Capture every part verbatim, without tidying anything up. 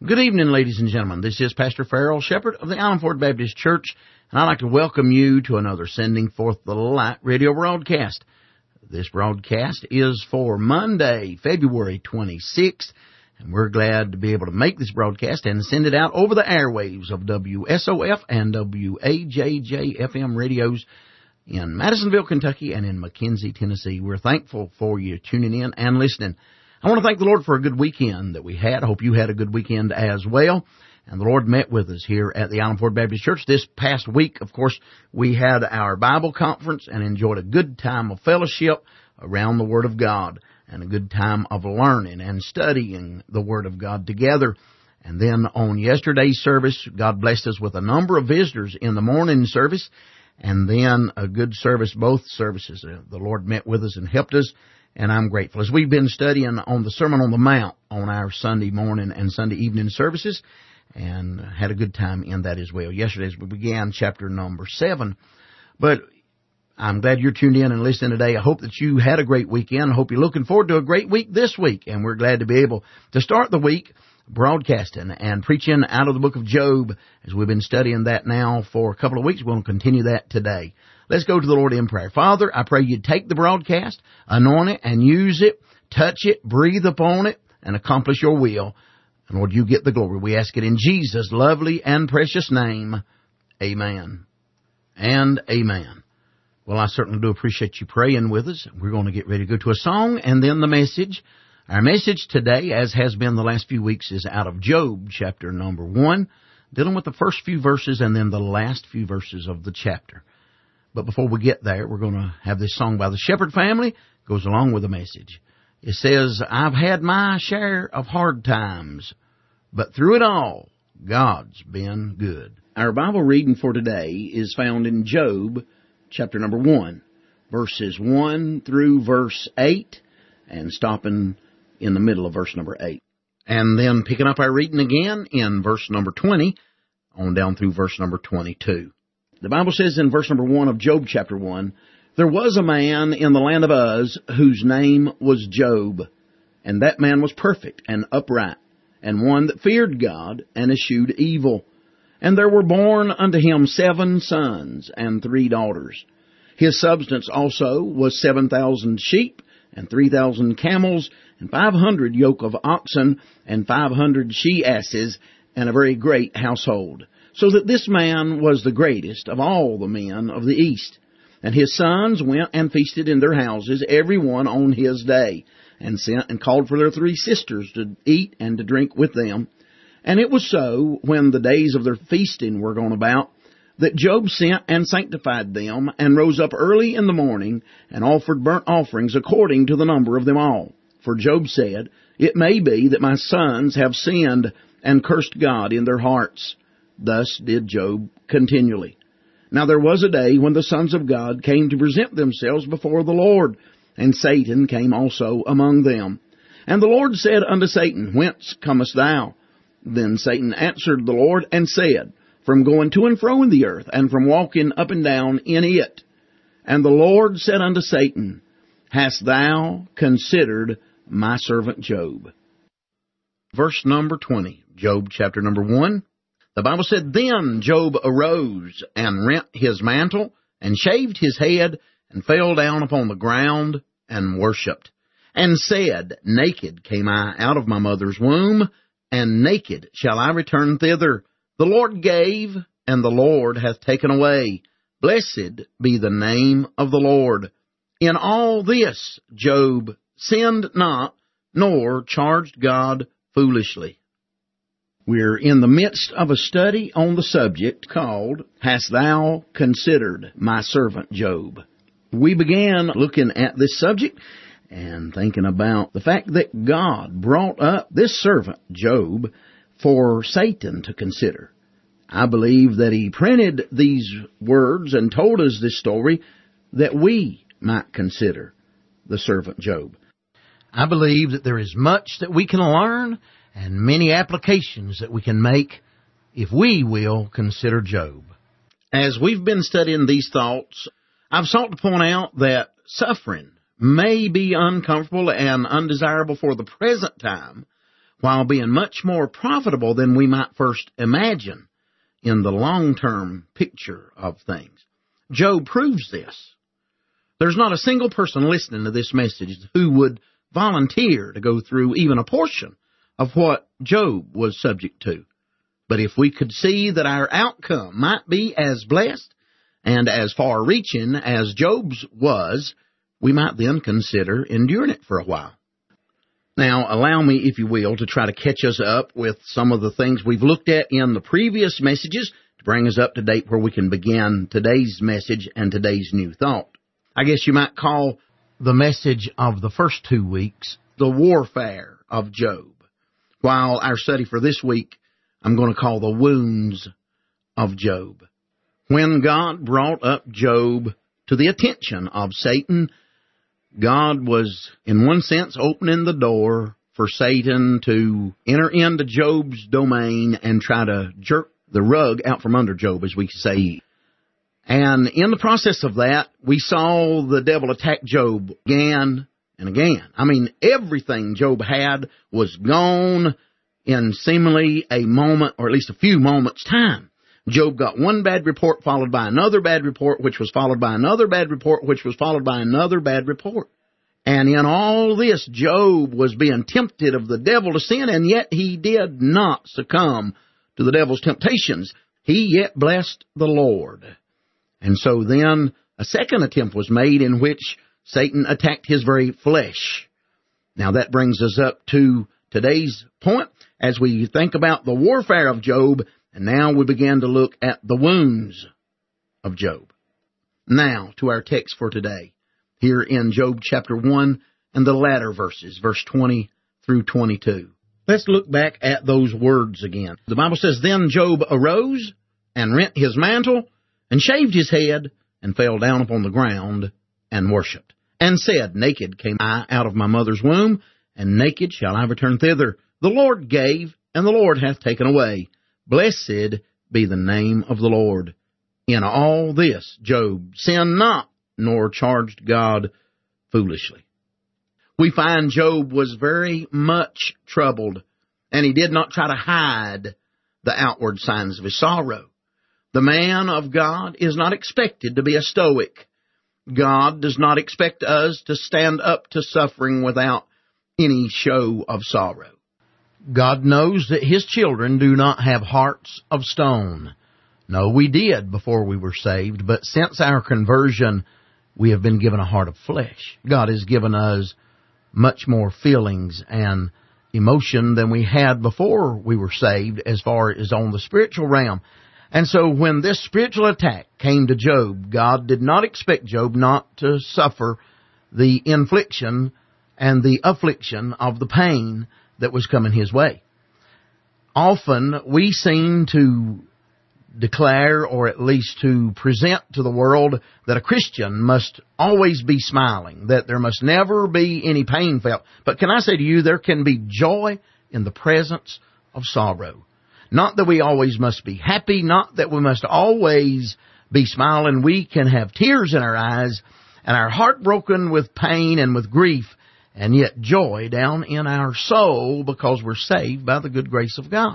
Good evening, ladies and gentlemen. This is Pastor Farrell Shepherd of the Island Ford Baptist Church, and I'd like to welcome you to another Sending Forth the Light radio broadcast. This broadcast is for Monday, February twenty-sixth, and we're glad to be able to make this broadcast and send it out over the airwaves of W S O F and W A J J F M radios in Madisonville, Kentucky, and in McKenzie, Tennessee. We're thankful for you tuning in and listening. I want to thank the Lord for a good weekend that we had. I hope you had a good weekend as well. And the Lord met with us here at the Island Ford Baptist Church this past week. Of course, we had our Bible conference and enjoyed a good time of fellowship around the Word of God and a good time of learning and studying the Word of God together. And then on yesterday's service, God blessed us with a number of visitors in the morning service and then a good service, both services. The Lord met with us and helped us. And I'm grateful. As we've been studying on the Sermon on the Mount on our Sunday morning and Sunday evening services, and had a good time in that as well. Yesterday as we began chapter number seven. But I'm glad you're tuned in and listening today. I hope that you had a great weekend. I hope you're looking forward to a great week this week. And we're glad to be able to start the week broadcasting and preaching out of the book of Job. As we've been studying that now for a couple of weeks, we'll continue that today. Let's go to the Lord in prayer. Father, I pray you take the broadcast, anoint it, and use it, touch it, breathe upon it, and accomplish your will. And Lord, you get the glory. We ask it in Jesus' lovely and precious name. Amen and amen. Well, I certainly do appreciate you praying with us. We're going to get ready to go to a song and then the message. Our message today, as has been the last few weeks, is out of Job, chapter number one, dealing with the first few verses and then the last few verses of the chapter. But before we get there, we're going to have this song by the Shepherd family. It goes along with the message. It says, I've had my share of hard times, but through it all, God's been good. Our Bible reading for today is found in Job, chapter number one, verses one through verse eight, and stopping in the middle of verse number eight. And then picking up our reading again in verse number twenty, on down through verse number twenty-two. The Bible says in verse number one of Job chapter one, there was a man in the land of Uz whose name was Job, and that man was perfect and upright, and one that feared God and eschewed evil. And there were born unto him seven sons and three daughters. His substance also was seven thousand sheep, and three thousand camels, and five hundred yoke of oxen, and five hundred she-asses, and a very great household. So that this man was the greatest of all the men of the east. And his sons went and feasted in their houses, every one on his day, and sent and called for their three sisters to eat and to drink with them. And it was so, when the days of their feasting were gone about, that Job sent and sanctified them, and rose up early in the morning, and offered burnt offerings according to the number of them all. For Job said, It may be that my sons have sinned, and cursed God in their hearts. Thus did Job continually. Now there was a day when the sons of God came to present themselves before the Lord, and Satan came also among them. And the Lord said unto Satan, Whence comest thou? Then Satan answered the Lord and said, From going to and fro in the earth, and from walking up and down in it. And the Lord said unto Satan, Hast thou considered my servant Job? Verse number twenty, Job chapter number one. The Bible said, Then Job arose and rent his mantle and shaved his head and fell down upon the ground and worshipped and said, Naked came I out of my mother's womb, and naked shall I return thither. The Lord gave, and the Lord hath taken away. Blessed be the name of the Lord. In all this Job sinned not, nor charged God foolishly. We're in the midst of a study on the subject called, Hast Thou Considered My Servant Job? We began looking at this subject and thinking about the fact that God brought up this servant, Job, for Satan to consider. I believe that He printed these words and told us this story that we might consider the servant Job. I believe that there is much that we can learn and many applications that we can make if we will consider Job. As we've been studying these thoughts, I've sought to point out that suffering may be uncomfortable and undesirable for the present time while being much more profitable than we might first imagine in the long-term picture of things. Job proves this. There's not a single person listening to this message who would volunteer to go through even a portion of what Job was subject to. But if we could see that our outcome might be as blessed and as far-reaching as Job's was, we might then consider enduring it for a while. Now, allow me, if you will, to try to catch us up with some of the things we've looked at in the previous messages to bring us up to date where we can begin today's message and today's new thought. I guess you might call the message of the first two weeks the warfare of Job, while our study for this week I'm going to call the wounds of Job. When God brought up Job to the attention of Satan, God was, in one sense, opening the door for Satan to enter into Job's domain and try to jerk the rug out from under Job, as we say. And in the process of that, we saw the devil attack Job again and again. I mean, everything Job had was gone in seemingly a moment, or at least a few moments' time. Job got one bad report followed by another bad report, which was followed by another bad report, which was followed by another bad report. And in all this, Job was being tempted of the devil to sin, and yet he did not succumb to the devil's temptations. He yet blessed the Lord. And so then a second attempt was made in which Satan attacked his very flesh. Now that brings us up to today's point as we think about the warfare of Job. And now we begin to look at the wounds of Job. Now to our text for today, here in Job chapter one and the latter verses, verse twenty through twenty-two. Let's look back at those words again. The Bible says, Then Job arose and rent his mantle and shaved his head and fell down upon the ground and worshipped, and said, Naked came I out of my mother's womb, and naked shall I return thither. The Lord gave, and the Lord hath taken away. Blessed be the name of the Lord. In all this, Job sinned not, nor charged God foolishly. We find Job was very much troubled, and he did not try to hide the outward signs of his sorrow. The man of God is not expected to be a stoic. God does not expect us to stand up to suffering without any show of sorrow. God knows that His children do not have hearts of stone. No, we did before we were saved, but since our conversion, we have been given a heart of flesh. God has given us much more feelings and emotion than we had before we were saved as far as on the spiritual realm. And so when this spiritual attack came to Job, God did not expect Job not to suffer the infliction and the affliction of the pain that was coming his way. Often we seem to declare, or at least to present to the world, that a Christian must always be smiling, that there must never be any pain felt. But can I say to you, there can be joy in the presence of sorrow. Not that we always must be happy, not that we must always be smiling. We can have tears in our eyes and our heart broken with pain and with grief, and yet joy down in our soul because we're saved by the good grace of God.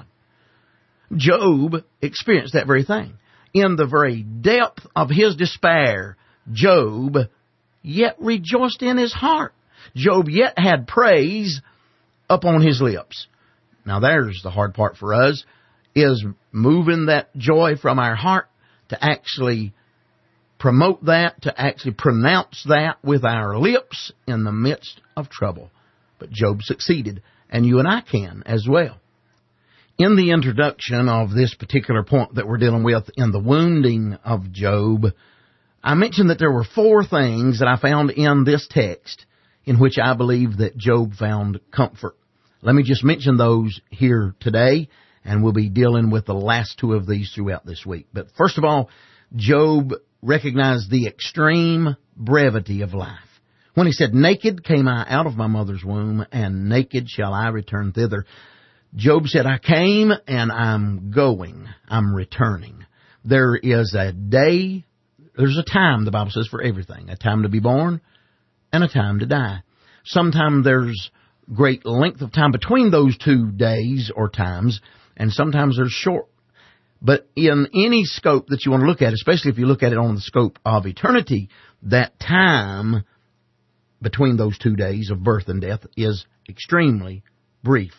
Job experienced that very thing. In the very depth of his despair, Job yet rejoiced in his heart. Job yet had praise upon his lips. Now there's the hard part for us, is moving that joy from our heart to actually promote that, to actually pronounce that with our lips in the midst of trouble. But Job succeeded, and you and I can as well. In the introduction of this particular point that we're dealing with in the wounding of Job, I mentioned that there were four things that I found in this text in which I believe that Job found comfort. Let me just mention those here today, and we'll be dealing with the last two of these throughout this week. But first of all, Job recognized the extreme brevity of life. When he said, Naked came I out of my mother's womb, and naked shall I return thither. Job said, I came and I'm going. I'm returning. There is a day, there's a time, the Bible says, for everything. A time to be born and a time to die. Sometime there's great length of time between those two days or times, and sometimes they're short. But in any scope that you want to look at, especially if you look at it on the scope of eternity, that time between those two days of birth and death is extremely brief.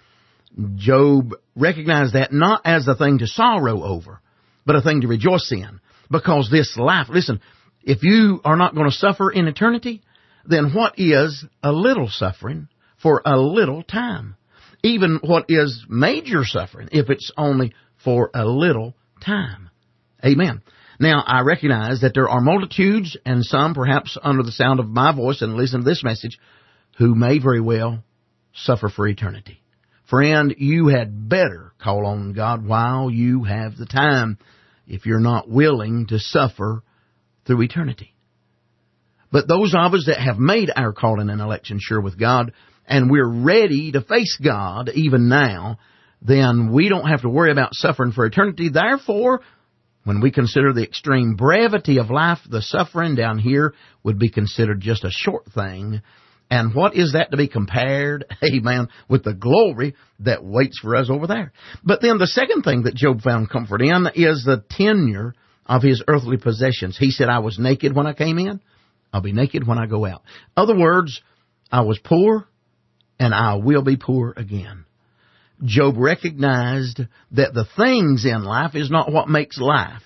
Job recognized that not as a thing to sorrow over, but a thing to rejoice in. Because this life, listen, if you are not going to suffer in eternity, then what is a little suffering for a little time? Even what is major suffering, if it's only for a little time. Amen. Now, I recognize that there are multitudes, and some perhaps under the sound of my voice and listen to this message, who may very well suffer for eternity. Friend, you had better call on God while you have the time if you're not willing to suffer through eternity. But those of us that have made our calling and election sure with God, and we're ready to face God even now, then we don't have to worry about suffering for eternity. Therefore, when we consider the extreme brevity of life, the suffering down here would be considered just a short thing. And what is that to be compared, amen, with the glory that waits for us over there? But then the second thing that Job found comfort in is the tenure of his earthly possessions. He said, I was naked when I came in. I'll be naked when I go out. Other words, I was poor and I will be poor again. Job recognized that the things in life is not what makes life.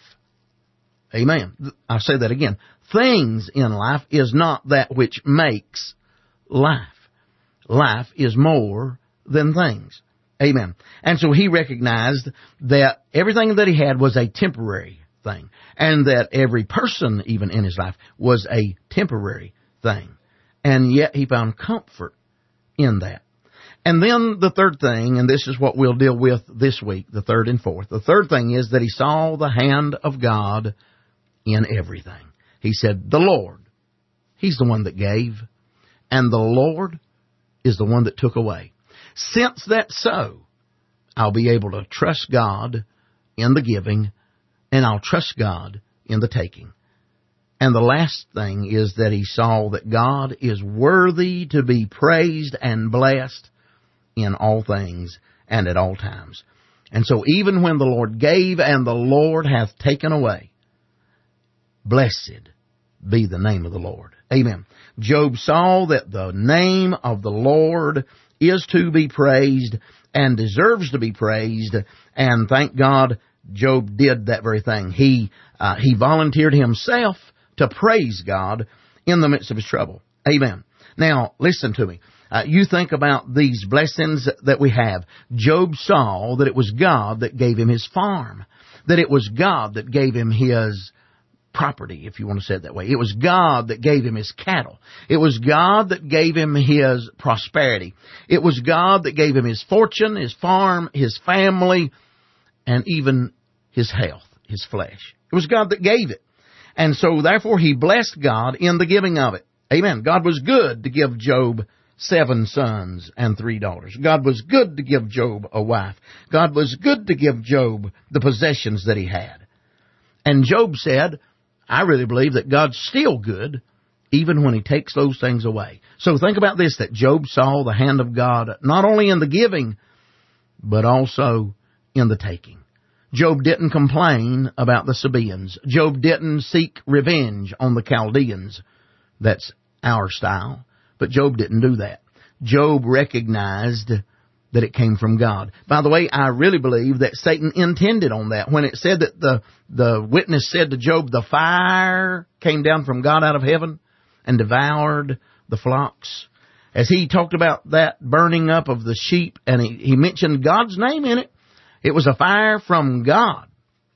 Amen. I'll say that again. Things in life is not that which makes life. Life is more than things. Amen. And so he recognized that everything that he had was a temporary thing, and that every person, even in his life, was a temporary thing. And yet he found comfort in that. And then the third thing, and this is what we'll deal with this week, the third and fourth. The third thing is that he saw the hand of God in everything. He said, the Lord, He's the one that gave, and the Lord is the one that took away. Since that's so, I'll be able to trust God in the giving, and I'll trust God in the taking. And the last thing is that he saw that God is worthy to be praised and blessed in all things and at all times. And so even when the Lord gave and the Lord hath taken away, blessed be the name of the Lord. Amen. Job saw that the name of the Lord is to be praised and deserves to be praised. And thank God, Job did that very thing. He uh, he volunteered himself to praise God in the midst of his trouble. Amen. Now, listen to me. Uh, you think about these blessings that we have. Job saw that it was God that gave him his farm, that it was God that gave him his property, if you want to say it that way. It was God that gave him his cattle. It was God that gave him his prosperity. It was God that gave him his fortune, his farm, his family, and even his health, his flesh. It was God that gave it. And so, therefore, he blessed God in the giving of it. Amen. God was good to give Job seven sons and three daughters. God was good to give Job a wife. God was good to give Job the possessions that he had. And Job said, I really believe that God's still good even when he takes those things away. So think about this, that Job saw the hand of God not only in the giving, but also in the taking. Job didn't complain about the Sabaeans. Job didn't seek revenge on the Chaldeans. That's our style. But Job didn't do that. Job recognized that it came from God. By the way, I really believe that Satan intended on that. When it said that the, the witness said to Job, the fire came down from God out of heaven and devoured the flocks. As he talked about that burning up of the sheep, and he, he mentioned God's name in it, it was a fire from God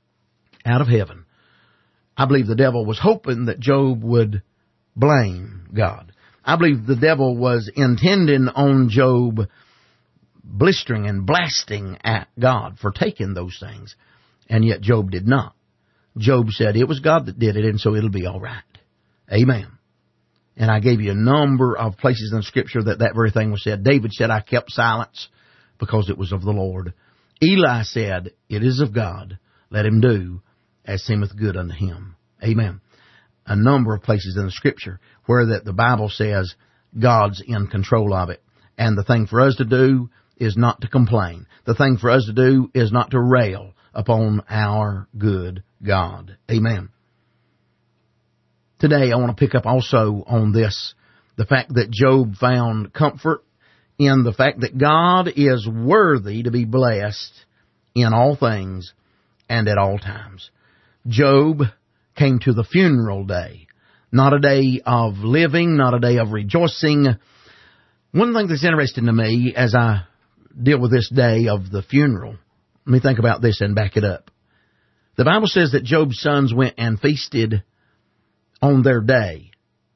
out of heaven. I believe the devil was hoping that Job would blame God. I believe the devil was intending on Job blistering and blasting at God for taking those things. And yet Job did not. Job said it was God that did it, and so it'll be all right. Amen. And I gave you a number of places in Scripture that that very thing was said. David said, I kept silence because it was of the Lord. Eli said, it is of God. Let him do as seemeth good unto him. Amen. A number of places in the Scripture where that the Bible says God's in control of it. And the thing for us to do is not to complain. The thing for us to do is not to rail upon our good God. Amen. Today I want to pick up also on this, the fact that Job found comfort in the fact that God is worthy to be blessed in all things and at all times. Job came to the funeral day, not a day of living, not a day of rejoicing. One thing that's interesting to me as I deal with this day of the funeral, let me think about this and back it up. The Bible says that Job's sons went and feasted on their day.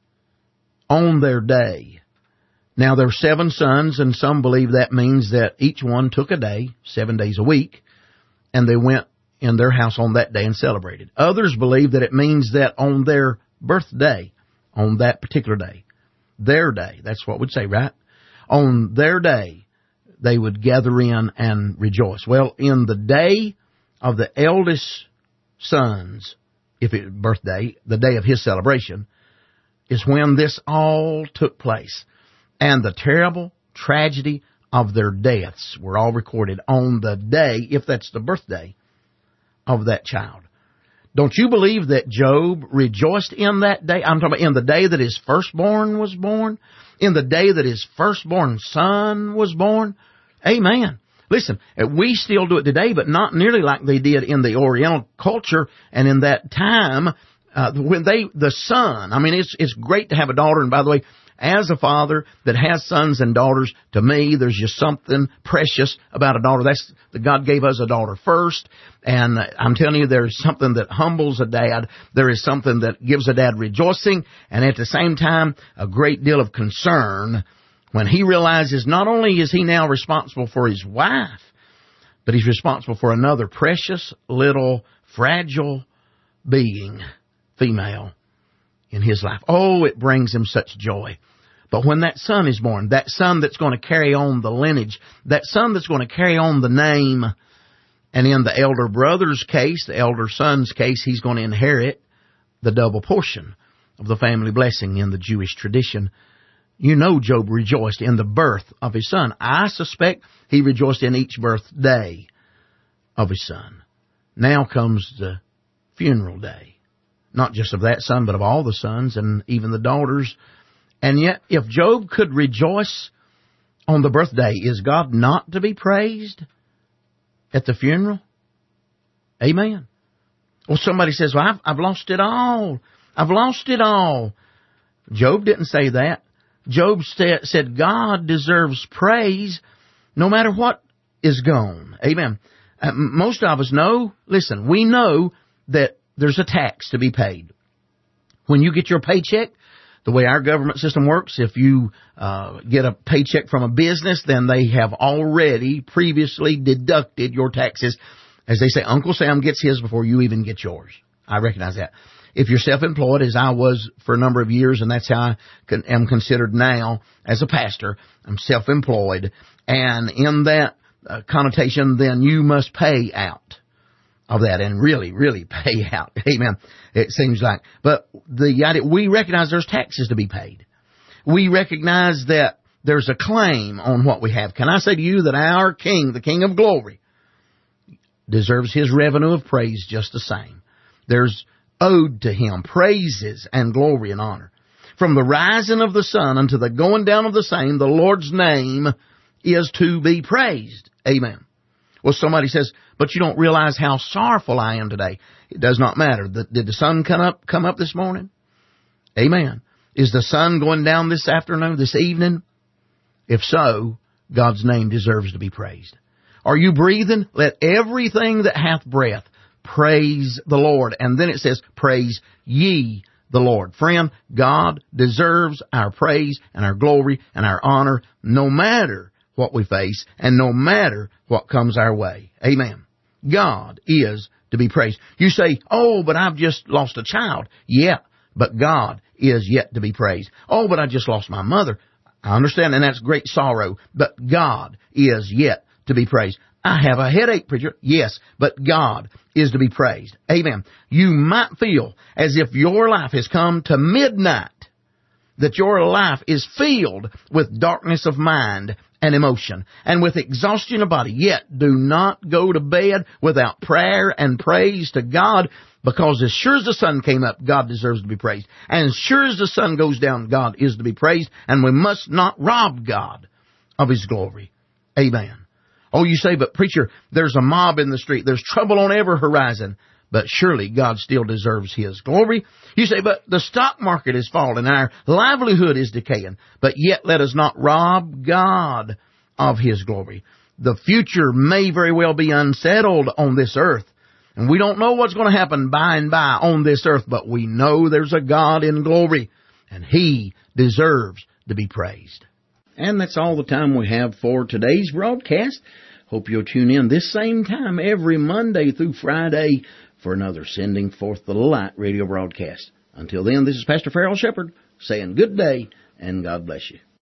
On their day. Now there were seven sons, and some believe that means that each one took a day, seven days a week, and they went in their house on that day and celebrated. Others believe that it means that on their birthday, on that particular day, their day, that's what we'd say, right? On their day, they would gather in and rejoice. Well, in the day of the eldest son's, if it birthday, the day of his celebration, is when this all took place. And the terrible tragedy of their deaths were all recorded on the day, if that's the birthday, of that child. Don't you believe that Job rejoiced in that day? I'm talking about in the day that his firstborn was born, in the day that his firstborn son was born. Amen. Listen, we still do it today, but not nearly like they did in the Oriental culture and in that time uh, when they, the son, I mean, it's it's great to have a daughter. And by the way, as a father that has sons and daughters, to me, there's just something precious about a daughter. That's that God gave us a daughter first. And I'm telling you, there's something that humbles a dad. There is something that gives a dad rejoicing, and at the same time, a great deal of concern when he realizes not only is he now responsible for his wife, but he's responsible for another precious little fragile being, female, in his life. Oh, it brings him such joy. But when that son is born, that son that's going to carry on the lineage, that son that's going to carry on the name, and in the elder brother's case, the elder son's case, he's going to inherit the double portion of the family blessing in the Jewish tradition. You know Job rejoiced in the birth of his son. I suspect he rejoiced in each birthday of his son. Now comes the funeral day. Not just of that son, but of all the sons and even the daughters. And yet, if Job could rejoice on the birthday, is God not to be praised at the funeral? Amen. Well, somebody says, well, I've, I've lost it all. I've lost it all. Job didn't say that. Job said God deserves praise no matter what is gone. Amen. Uh, most of us know, listen, we know that there's a tax to be paid. When you get your paycheck, the way our government system works, if you uh, get a paycheck from a business, then they have already previously deducted your taxes. As they say, Uncle Sam gets his before you even get yours. I recognize that. If you're self-employed, as I was for a number of years, and that's how I can, am considered now as a pastor, I'm self-employed, and in that uh, connotation, then you must pay out of that, and really, really pay out. Amen. It seems like. But the idea, we recognize there's taxes to be paid. We recognize that there's a claim on what we have. Can I say to you that our King, the King of glory, deserves his revenue of praise just the same. There's owed to him praises and glory and honor. From the rising of the sun unto the going down of the same, the Lord's name is to be praised. Amen. Well, somebody says, but you don't realize how sorrowful I am today. It does not matter. The, did the sun come up, come up this morning? Amen. Is the sun going down this afternoon, this evening? If so, God's name deserves to be praised. Are you breathing? Let everything that hath breath praise the Lord. And then it says, praise ye the Lord. Friend, God deserves our praise and our glory and our honor no matter what we face and no matter what comes our way. Amen. God is to be praised. You say, oh, but I've just lost a child. Yeah, but God is yet to be praised. Oh, but I just lost my mother. I understand, and that's great sorrow, but God is yet to be praised. I have a headache, preacher. Yes, but God is to be praised. Amen. You might feel as if your life has come to midnight. that your life is filled with darkness of mind and emotion and with exhaustion of body. Yet do not go to bed without prayer and praise to God, because as sure as the sun came up, God deserves to be praised. And as sure as the sun goes down, God is to be praised. And we must not rob God of His glory. Amen. Oh, you say, but preacher, there's a mob in the street. There's trouble on every horizon. But surely God still deserves His glory. You say, but the stock market is falling, our livelihood is decaying. But yet let us not rob God of His glory. The future may very well be unsettled on this earth. And we don't know what's going to happen by and by on this earth, but we know there's a God in glory, and He deserves to be praised. And that's all the time we have for today's broadcast. Hope you'll tune in this same time every Monday through Friday for another Sending Forth the Light radio broadcast. Until then, this is Pastor Farrell Shepherd saying good day and God bless you.